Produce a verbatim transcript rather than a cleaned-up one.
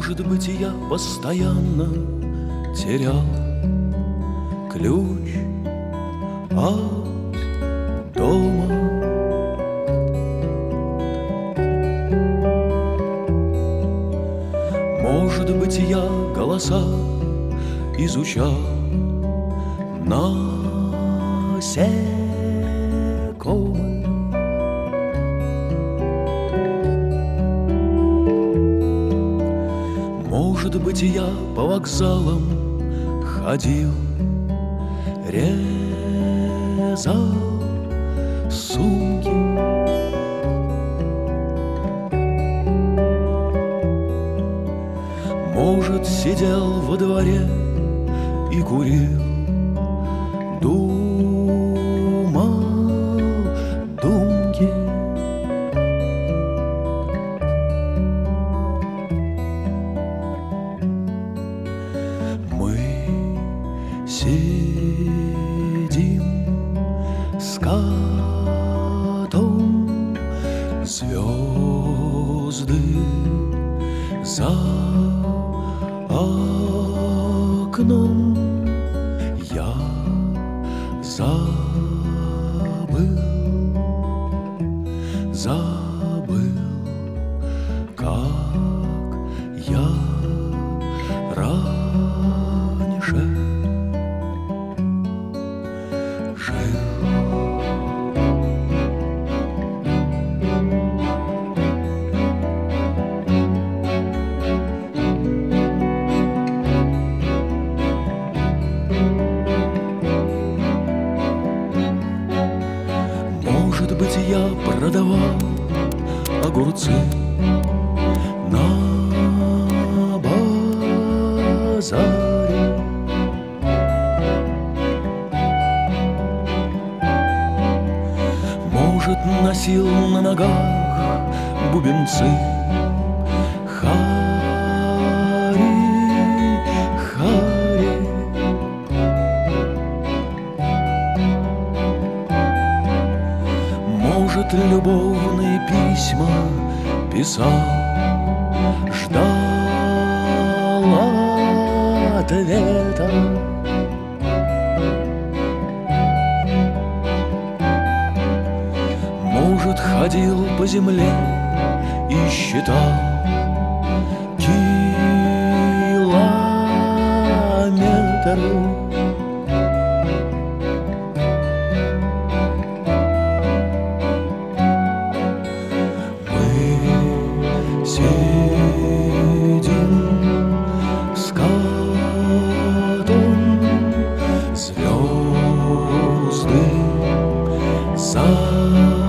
Может быть, я постоянно терял ключ от дома. Может быть, я голоса изучал насекомых. Может быть, я по вокзалам ходил, резал сумки. Может, сидел во дворе и курил, думал думки. Мы сидим с котом, звезды за окном. Я забыл, забыл, как я раньше жил. Может быть, я продавал огурцы на базаре. Может, носил на ногах бубенцы. Хари, хари. Может, любовные письма писал, ждал ответа. Может, ходил по земле и считал километры. Сидим с котом, звезды за